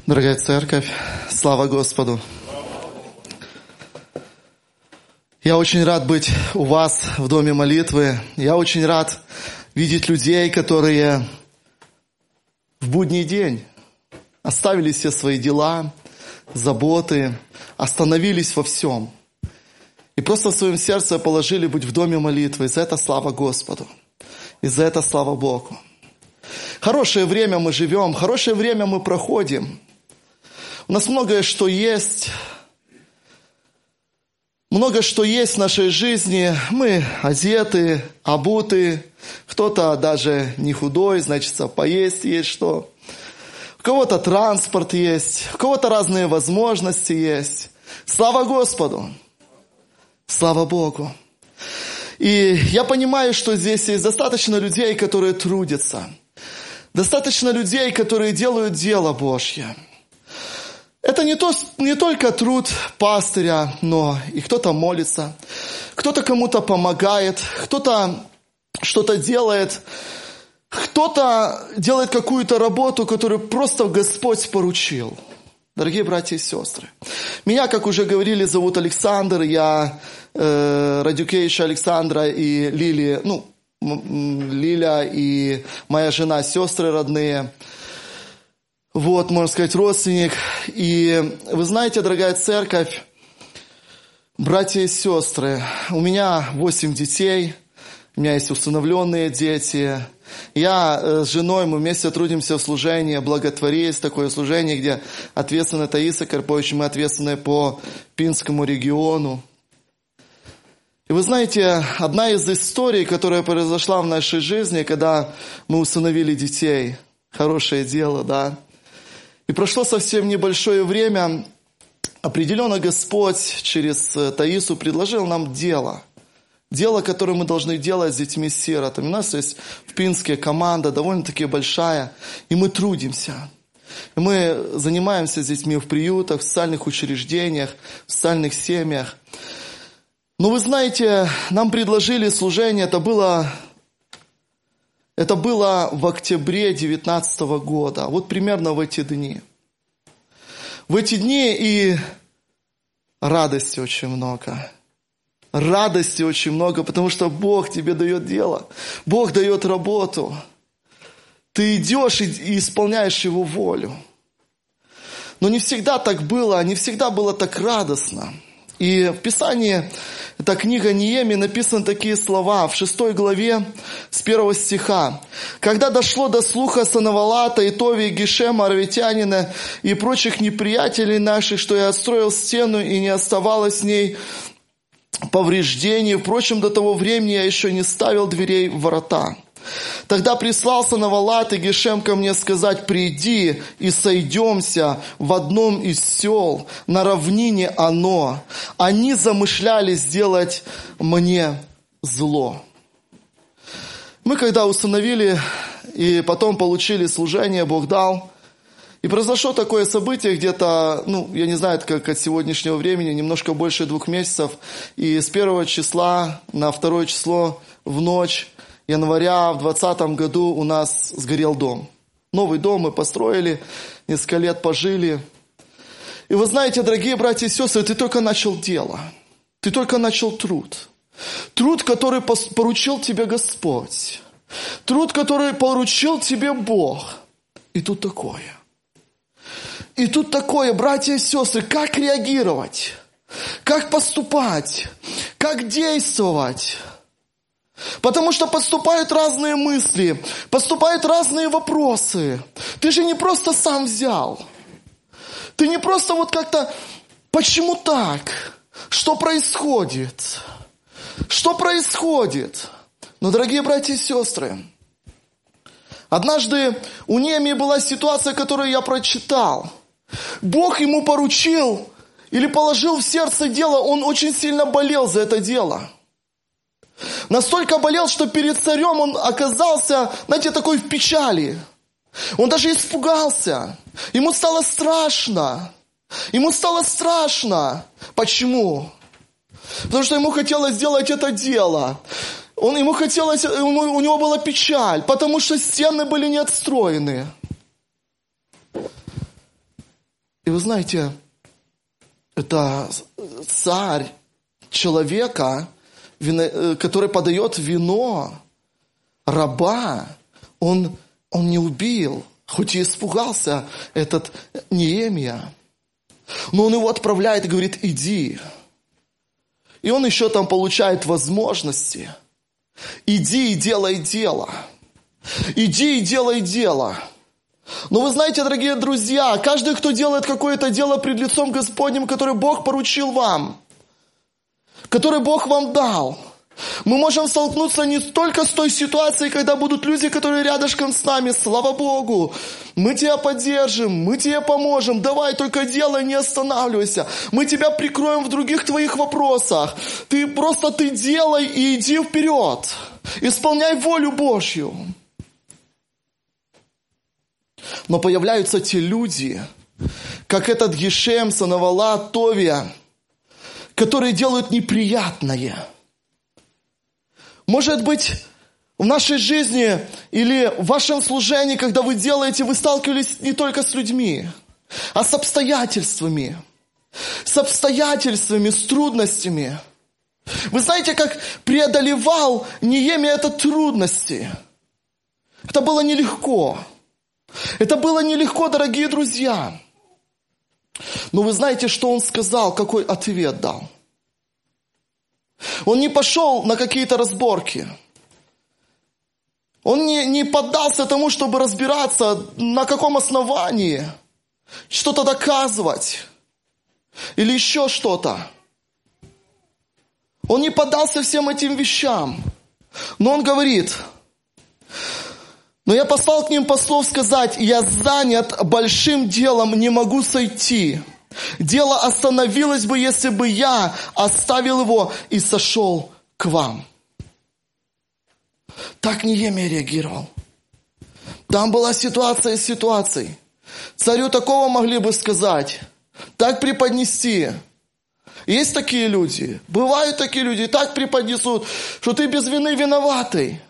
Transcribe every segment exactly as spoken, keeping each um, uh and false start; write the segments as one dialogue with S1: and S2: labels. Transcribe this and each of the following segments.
S1: Дорогая церковь, слава Господу! Я очень рад быть у вас в доме молитвы. Я очень рад видеть людей, которые в будний день оставили все свои дела, заботы, остановились во всем. И просто в своем сердце положили быть в доме молитвы. И за это слава Господу. И за это слава Богу. Хорошее время мы живем, хорошее время мы проходим. У нас многое что есть. Много что есть в нашей жизни. Мы одеты, обуты. Кто-то даже не худой, значит, поесть есть что. У кого-то транспорт есть. У кого-то разные возможности есть. Слава Господу! Слава Богу! И я понимаю, что здесь есть достаточно людей, которые трудятся. Достаточно людей, которые делают дело Божье. Это не, то, не только труд пастыря, но и кто-то молится, кто-то кому-то помогает, кто-то что-то делает, кто-то делает какую-то работу, которую просто Господь поручил. Дорогие братья и сестры, меня, как уже говорили, зовут Александр, я э, Радюкевич Александра и Лили, ну, Лиля и моя жена, сестры родные. Вот, можно сказать, родственник. И вы знаете, дорогая церковь, братья и сестры, у меня восемь детей, у меня есть усыновленные дети. Я с женой, мы вместе трудимся в служении, благотворительство, такое служение, где ответственна Таиса Карпович, мы ответственны по Пинскому региону. И вы знаете, одна из историй, которая произошла в нашей жизни, когда мы усыновили детей, хорошее дело, да. И прошло совсем небольшое время, определенно Господь через Таису предложил нам дело. Дело, которое мы должны делать с детьми-сиротами. У нас есть в Пинске команда довольно-таки большая, и мы трудимся. И мы занимаемся с детьми в приютах, в социальных учреждениях, в социальных семьях. Но вы знаете, нам предложили служение, это было... Это было в октябре девятнадцатого года, вот примерно в эти дни. В эти дни и радости очень много. Радости очень много, потому что Бог тебе дает дело. Бог дает работу. Ты идешь и исполняешь Его волю. Но не всегда так было, не всегда было так радостно. И в Писании, это книга Неемии, написаны такие слова в шестой главе с первого стиха. «Когда дошло до слуха Санавалата, и Тови, и Гешема, Аравитянина и прочих неприятелей наших, что я отстроил стену, и не оставалось в ней повреждений, впрочем, до того времени я еще не ставил дверей в ворота. Тогда прислал Санавалат и Гешем ко мне сказать: приди и сойдемся в одном из сел, на равнине оно. Они замышляли сделать мне зло». Мы когда усыновили и потом получили служение, Бог дал, и произошло такое событие где-то, ну, я не знаю, как от сегодняшнего времени, немножко больше двух месяцев, и с первого числа на второе число в ночь января в двадцатом году у нас сгорел дом. Новый дом мы построили, несколько лет пожили. И вы знаете, дорогие братья и сестры, ты только начал дело. Ты только начал труд. Труд, который поручил тебе Господь. Труд, который поручил тебе Бог. И тут такое. И тут такое, братья и сестры, как реагировать? Как поступать? Как действовать? Потому что поступают разные мысли, поступают разные вопросы. Ты же не просто сам взял. Ты не просто вот как-то, почему так? Что происходит? Что происходит? Но, дорогие братья и сестры, однажды у Неемии была ситуация, которую я прочитал. Бог ему поручил или положил в сердце дело, он очень сильно болел за это дело. Настолько болел, что перед царем он оказался, знаете, такой в печали. Он даже испугался. Ему стало страшно. Ему стало страшно. Почему? Потому что ему хотелось сделать это дело. Он, ему хотелось, ему, у него была печаль, потому что стены были не отстроены. вы знаете, это царь человека, который подает вино, раба, он, он не убил, хоть и испугался этот Неемия. Но он его отправляет и говорит: иди. И он еще там получает возможности. Иди и делай дело. Иди и делай дело. Но вы знаете, дорогие друзья, каждый, кто делает какое-то дело пред лицом Господним, которое Бог поручил вам, которое Бог вам дал, мы можем столкнуться не только с той ситуацией, когда будут люди, которые рядышком с нами. Слава Богу, мы тебя поддержим, мы тебе поможем, давай только делай, не останавливайся. Мы тебя прикроем в других твоих вопросах. Ты просто ты делай и иди вперед. Исполняй волю Божью. Но появляются те люди, как этот Гешем, Санавала, Товия, которые делают неприятное. Может быть, в нашей жизни или в вашем служении, когда вы делаете, вы сталкивались не только с людьми, а с обстоятельствами. С обстоятельствами, с трудностями. Вы знаете, как преодолевал Неемия это трудности? Это было нелегко. Это было нелегко, дорогие друзья. Но вы знаете, что он сказал, какой ответ дал? Он не пошел на какие-то разборки. Он не, не поддался тому, чтобы разбираться, на каком основании, что-то доказывать или еще что-то. Он не поддался всем этим вещам. Но он говорит: но я послал к ним послов сказать: я занят большим делом, не могу сойти. Дело остановилось бы, если бы я оставил его и сошел к вам. Так Неемия реагировал. Там была ситуация из ситуаций. Царю такого могли бы сказать, так преподнести. Есть такие люди, бывают такие люди, так преподнесут, что ты без вины виноватый.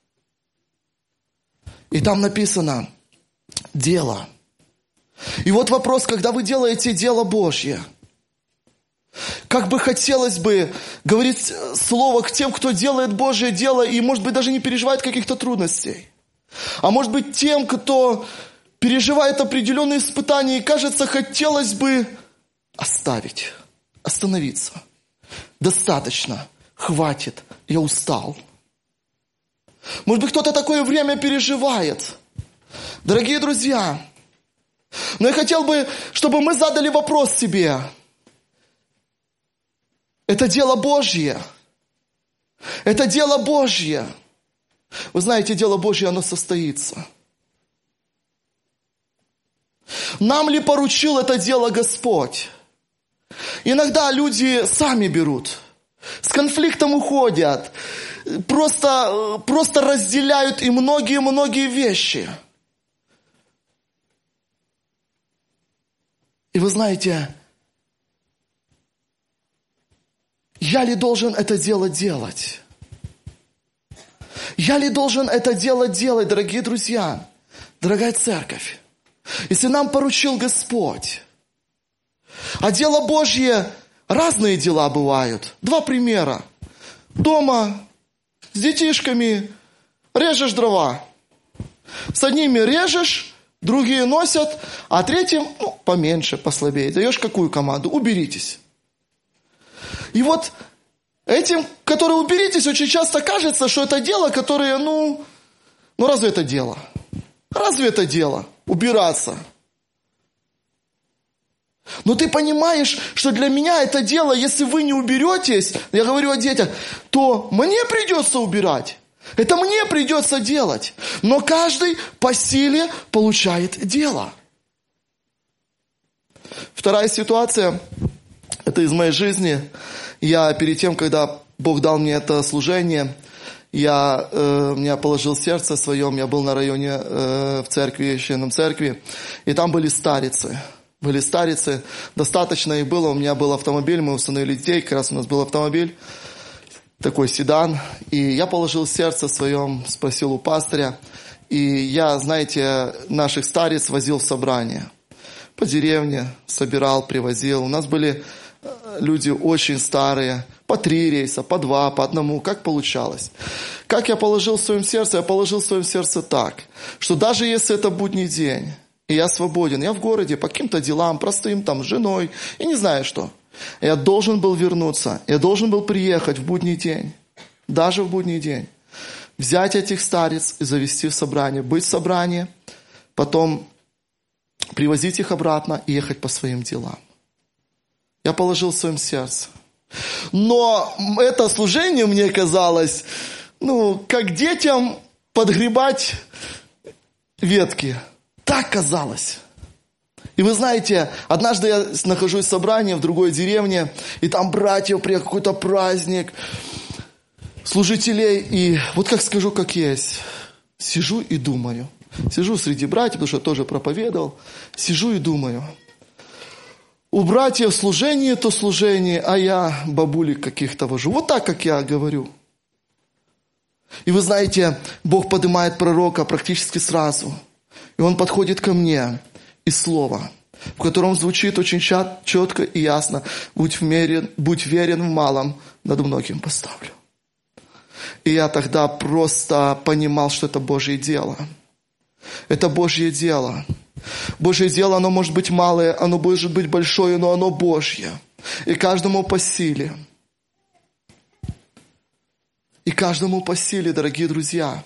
S1: И там написано дело. И вот вопрос, когда вы делаете дело Божье, как бы хотелось бы говорить слово к тем, кто делает Божье дело и, может быть, даже не переживает каких-то трудностей. А может быть, тем, кто переживает определенные испытания, и, кажется, хотелось бы оставить, остановиться. Достаточно, хватит, я устал. Может быть, кто-то такое время переживает. Дорогие друзья, но я хотел бы, чтобы мы задали вопрос себе. Это дело Божье. Это дело Божье. Вы знаете, дело Божье, оно состоится. Нам ли поручил это дело Господь? Иногда люди сами берут, с конфликтом уходят, просто, просто разделяют и многие-многие вещи. И вы знаете, я ли должен это дело делать? Я ли должен это дело делать, дорогие друзья, дорогая церковь? Если нам поручил Господь. А дело Божье, разные дела бывают. Два примера. Дома с детишками режешь дрова. С одними режешь, другие носят, а третьим, ну, поменьше, послабее. Даешь какую команду? Уберитесь. И вот этим, которые уберитесь, очень часто кажется, что это дело, которое, ну, ну разве это дело? Разве это дело? Убираться. Но ты понимаешь, что для меня это дело, если вы не уберетесь, я говорю о детях, то мне придется убирать. Это мне придется делать. Но каждый по силе получает дело. Вторая ситуация, это из моей жизни. Я перед тем, когда Бог дал мне это служение, я, э, меня положил сердце своем, я был на районе э, в церкви, священном церкви, и там были старицы. Были старицы, достаточно их было, у меня был автомобиль, мы установили детей, как раз у нас был автомобиль, такой седан, и я положил сердце своем, спросил у пастыря, и я, знаете, наших стариц возил в собрание. по деревне собирал, привозил. У нас были люди очень старые, по три рейса, по два, по одному, как получалось. Как я положил в своем сердце? Я положил в своем сердце так, что даже если это будний день, и я свободен, я в городе по каким-то делам, простым, там, с женой, и не знаю что, я должен был вернуться, я должен был приехать в будний день, даже в будний день, взять этих старец и завести в собрание, быть в собрании, потом привозить их обратно и ехать по своим делам. Я положил в своем сердце. Но это служение мне казалось, ну, как детям подгребать ветки. Так казалось. И вы знаете, однажды я нахожусь в собрании в другой деревне, и там братья приехали, какой-то праздник, служителей, и вот как скажу, как есть, сижу и думаю. Сижу среди братьев, потому что я тоже проповедовал, сижу и думаю. У братьев служение, то служение, а я бабулек каких-то вожу. Вот так, как я говорю. И вы знаете, Бог поднимает пророка практически сразу. И он подходит ко мне, и слово, в котором звучит очень четко и ясно: «Будь верен, будь верен в малом, над многим поставлю». И я тогда просто понимал, что это Божье дело. Это Божье дело. Божье дело, оно может быть малое, оно может быть большое, но оно Божье. И каждому по силе. И каждому по силе, дорогие друзья.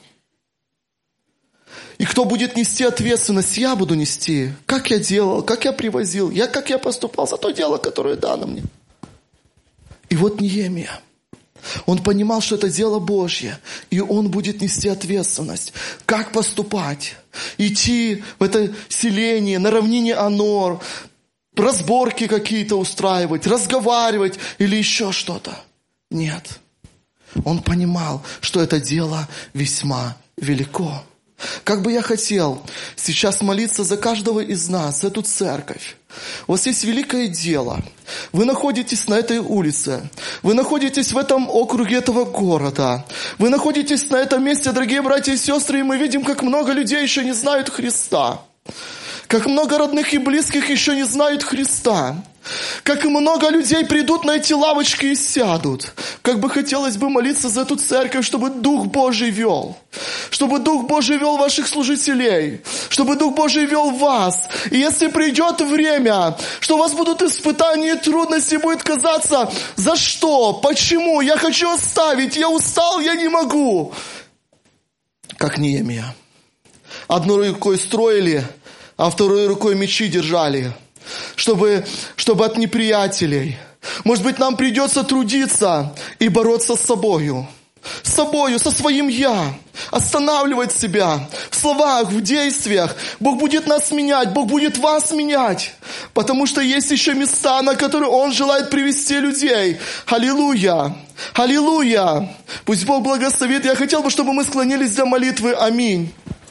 S1: И кто будет нести ответственность, я буду нести. Как я делал, как я привозил, я, как я поступал за то дело, которое дано мне. И вот Неемия. Он понимал, что это дело Божье, и он будет нести ответственность. Как поступать? Идти в это селение, на равнине Анор, разборки какие-то устраивать, разговаривать или еще что-то? Нет. Он понимал, что это дело весьма велико. Как бы я хотел сейчас молиться за каждого из нас, за эту церковь. У вас есть великое дело. Вы находитесь на этой улице. Вы находитесь в этом округе этого города. Вы находитесь на этом месте, дорогие братья и сестры, и мы видим, как много людей еще не знают Христа. Как много родных и близких еще не знают Христа. Как много людей придут на эти лавочки и сядут. Как бы хотелось бы молиться за эту церковь, чтобы Дух Божий вел. Чтобы Дух Божий вел ваших служителей. Чтобы Дух Божий вел вас. И если придет время, что у вас будут испытания и трудности, будет казаться, за что, почему, я хочу оставить, я устал, я не могу. Как Неемия. Одной рукой строили, а второй рукой мечи держали. Чтобы, чтобы от неприятелей. Может быть, нам придется трудиться и бороться с собою. С собою, со своим «я». Останавливать себя в словах, в действиях. Бог будет нас менять, Бог будет вас менять. Потому что есть еще места, на которые Он желает привести людей. Аллилуйя! Аллилуйя! Пусть Бог благословит. Я хотел бы, чтобы мы склонились для молитвы. Аминь.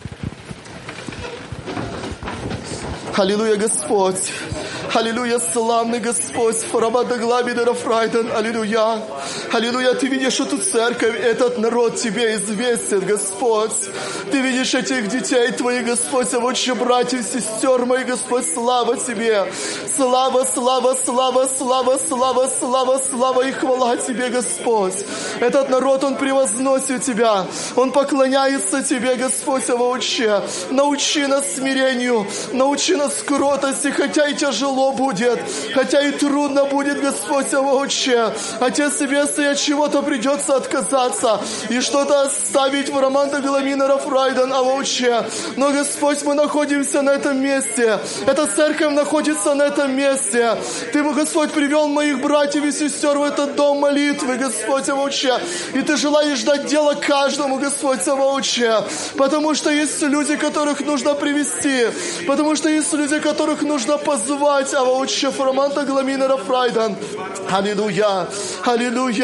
S1: Аллилуйя, Господь. Аллилуйя, славный Господь. Аллилуйя. Аллилуйя, Ты видишь эту церковь, этот народ Тебе известен, Господь. Ты видишь этих детей Твоих, Господь, а вот еще братьев, сестер мои, Господь, слава Тебе. Слава, слава, слава, слава, слава, слава, слава и хвала Тебе, Господь. Этот народ, он превозносит Тебя. Он поклоняется Тебе, Господь, а вообще. Научи нас смирению, научи нас кротости, хотя и тяжело будет, хотя и трудно будет, Господь, а вообще. Отец Небесный, от чего-то придется отказаться и что-то оставить в Романа Гламина Рафрайден, а вообще. Но, Господь, мы находимся на этом месте. Эта церковь находится на этом месте. Ты, Господь, привел моих братьев и сестер в этот дом молитвы, Господь, а вообще. И Ты желаешь дать дело каждому, Господь, а вообще. Потому что есть люди, которых нужно привести. Потому что есть люди, которых нужно позвать, а вообще Романа Гламина Рафрайден. Аллилуйя. Аллилуйя.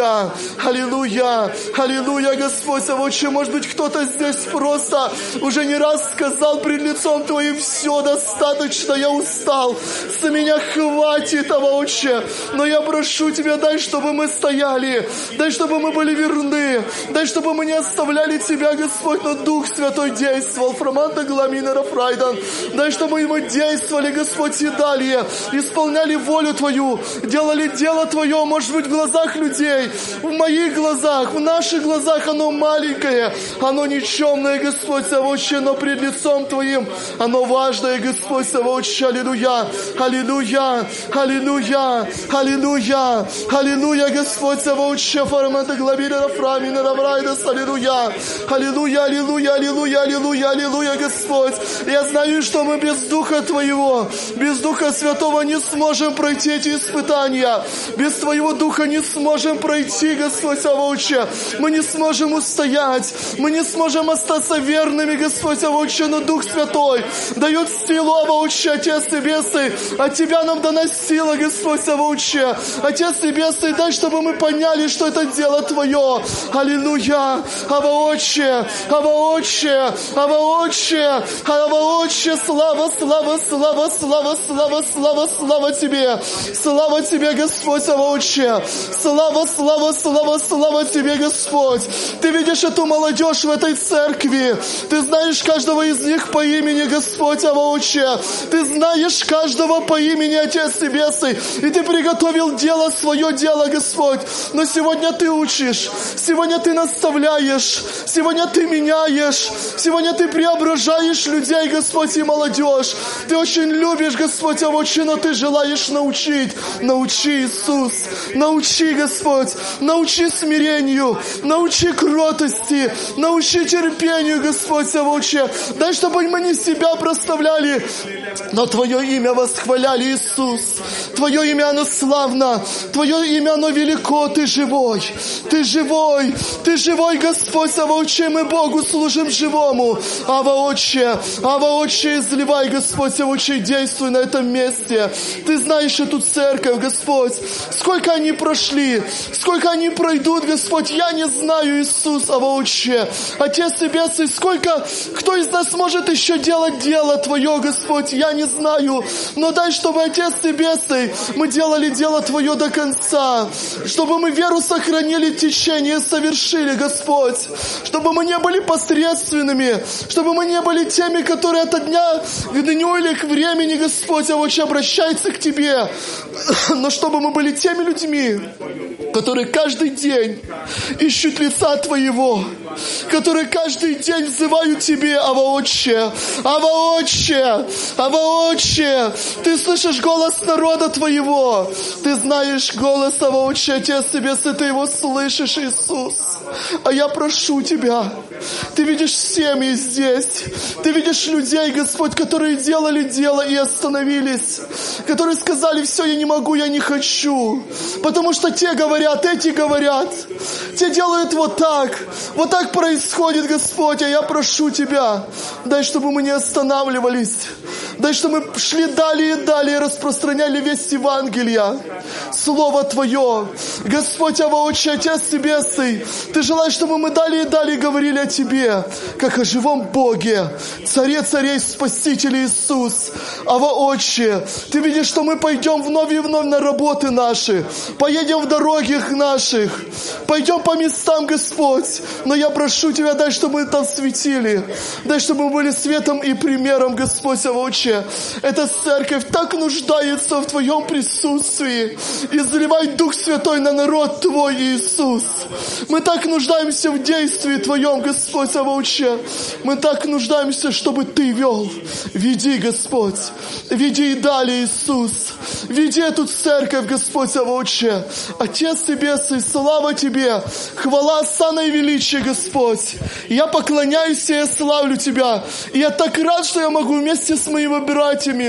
S1: Аллилуйя, аллилуйя, аллилуйя, Господь, а вот может быть, кто-то здесь просто уже не раз сказал пред лицом Твоим: все достаточно, я устал, с меня хватит, а Отче. Но я прошу Тебя, дай, чтобы мы стояли, дай, чтобы мы были верны, дай, чтобы мы не оставляли Тебя, Господь, но Дух Святой действовал. Фраманта Гламинера Фрайдан. Дай, чтобы мы действовали, Господь, и далее, исполняли волю Твою, делали дело Твое, может быть, в глазах людей, в моих глазах, в наших глазах оно маленькое, оно никчемное, Господь, Отче, но пред лицом Твоим оно важное, Господь, Отче. Аллилуйя, аллилуйя, аллилуйя, аллилуйя, аллилуйя, Господь, Отче, Фраманта Гламинера Фраминера Фрайдас, аллилуйя, аллилуйя, аллилуйя, аллилуйя, аллилуйя, аллилуйя, Господь. Я знаю, что мы без Духа Твоего, без Духа Святого не сможем пройти эти испытания. Без Твоего Духа не сможем пройти, Господь, Отче. Мы не сможем устоять. Мы не сможем остаться верными, Господь, Отче. Но Дух Святой дает силу, Отче, Отец Небесный. От Тебя нам дана сила, Господь, Отче. Отец Небесный, дай, чтобы мы поняли, что это дело Твое. Аллилуйя. Ава Отче, Ава Отче, Ава Отче, Ава Отче, слава, слава, слава, слава, слава, слава, слава Тебе. Слава Тебе, Господь, Отче. Слава, слава, слава, слава Тебе, Господь. Ты видишь эту молодежь в этой церкви. Ты знаешь каждого из них по имени, Господь, Отче. Ты знаешь каждого по имени, Отец Небесный. И Ты приготовил дело, свое дело, Господь. Но сегодня Ты учишь. Сегодня Ты наставляешь. Сегодня Ты меняешь. Сегодня Ты преображаешь людей, Господь, и молодежь. Ты очень любишь, Господь, Отче, но Ты желаешь научить. Научи, Иисус. Научи, Господь. Научи смирению. Научи кротости. Научи терпению, Господь, Отче. Дай, чтобы мы не себя прославляли, но Твое имя восхваляли, Иисус. Твое имя, оно славно. Твое имя, оно велико. Ты живой. Ты живой. Ты живой, Господь, Отче. Мы Богу служим живому. Ава Отче. Ава Отче, изливай, Господь, Отче, действуй на этом месте. Ты знаешь эту церковь, Господь. Сколько они прошли. Сколько они пройдут, Господь. Я не знаю, Иисус, Ава Отче. Отец Небесный, сколько, кто из нас может еще делать дело Твое, Господь, я не знаю. Но дай, чтобы, Отец Небесный, мы делали дело Твое до конца. Чтобы мы веру сохранили, течение совершили, Господь. Чтобы мы не были посредственными. Чтобы мы не были теми, которые от дня к дню или к времени, Господь, Отче, обращаются к Тебе. Но чтобы мы были теми людьми, которые каждый день ищут лица Твоего, которые каждый день взывают Тебе, Ава Отче, Ава Отче, Ава Отче. Ты слышишь голос народа Твоего. Ты знаешь голос, Ава Отче, Отец Небесный, Ты его слышишь, Иисус. А я прошу Тебя, Ты видишь семьи здесь, Ты видишь людей, Господь, которые делали дело и остановились, которые сказали: все, я не могу, я не хочу, потому что те говорят, эти говорят, те делают вот так, вот так происходит, Господь. А я прошу Тебя, дай, чтобы мы не останавливались, дай, чтобы мы шли далее и далее, распространяли весть Евангелия, Слово Твое. Господь, Ава Отче, Отец Небесный, Ты желаешь, чтобы мы далее и далее говорили о Тебе, как о живом Боге, Царе царей, Спасителе Иисус. Ава Отче, Ты видишь, что мы пойдем вновь и вновь на работы наши, поедем в дорогах наших, пойдем по местам, Господь. Но я прошу Тебя, дай, чтобы мы там светили, дай, чтобы мы были светом и примером, Господь, Ава Отче. Эта церковь так нуждается в Твоем присутствии. Изливай Дух Святой на народ Твой, Иисус. Мы так нуждаемся в действии Твоем, Господь, Ава Отче. Мы так нуждаемся, чтобы Ты вел. Веди, Господь. Веди и далее, Иисус. Веди эту церковь, Господь, Ава Отче. Отец Небесный, слава Тебе. Хвала, осанна и величие, Господь. Я поклоняюсь и я славлю Тебя. И я так рад, что я могу вместе с моими братьями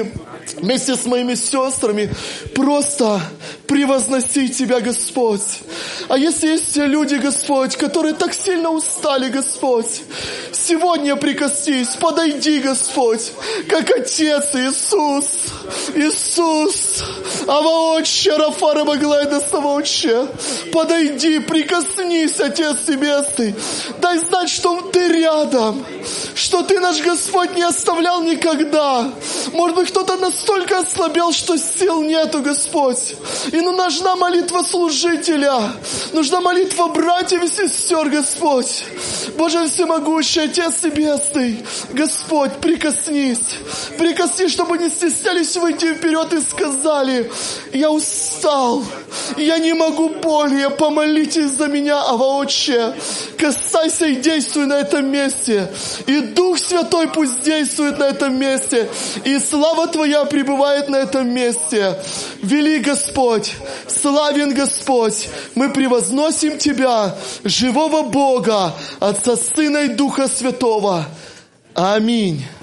S1: вместе с моими сестрами просто превозносить Тебя, Господь. А если есть те люди, Господь, которые так сильно устали, Господь, сегодня прикоснись, подойди, Господь, как Отец Иисус, Иисус, Аваотче, Рафара Баглайда Саваотче, подойди, прикоснись, Отец Небесный, дай знать, что Ты рядом, что Ты, наш Господь, не оставлял никогда. Может быть, кто-то настолько ослабел, что сил нету, Господь. И ну, нужна молитва служителя, нужна молитва братьев и сестер, Господь. Боже всемогущий, Отец Небесный, Господь, прикоснись, прикоснись, чтобы не стеснялись выйти вперед и сказали: я устал, я не могу более, помолитесь за меня, Аваотче. Касайся и действуй на этом месте. И Дух Святой пусть действует на этом месте. И слава Твоя пребывает на этом месте. Вели, Господь, славен Господь. Мы превозносим Тебя, живого Бога, Отца, Сына и Духа Святого. Аминь.